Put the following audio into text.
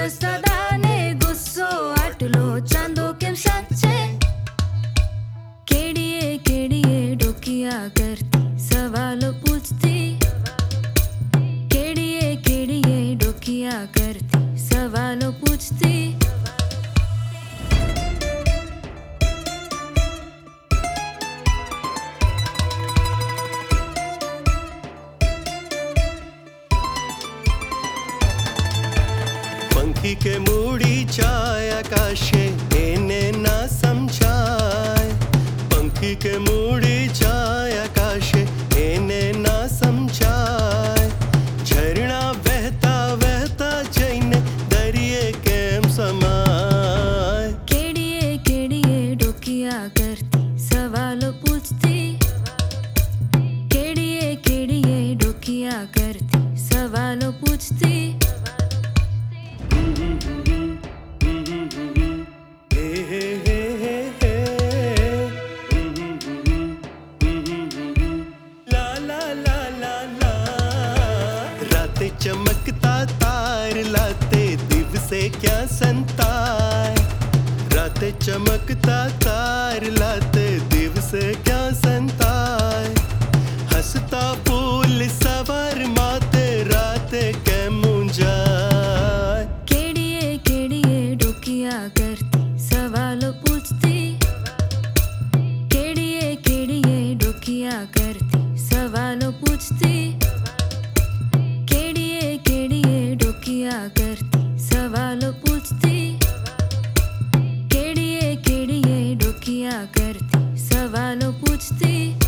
સદાને ગુસ્સો આટલો ચાંદો કેમ સાચે કેડીએ કેડીએ ડોકિયા કરતી સવાલો પૂછતી કેડીએ કેડીએ ડોકિયા કરતી સવાલો પૂછતી पंखी के मूड़ी चाय आकाशे एने ना समझाय पंखी के मूड़ी चाय आकाशे एने ना समझाय झरना बहता बहता जईने दरिए केम समाय केड़िए केड़िए डोकिया करती सवालो पूछती केड़िए केड़िए डोकिया करती सवालो पूछती चमकता तार लाते दिवसे क्या संताय रातें चमकता तार लाते दिवसे क्या संताय हंसता फूल सवार माते राते के मुंजाय केड़िए केड़िए डोकिया करती सवालो पूछती केड़िए केड़िए डोकिया करती सवालो पूछती करती सवालो पूछती केड़िए केड़िए डोकिया करती सवालो पूछती।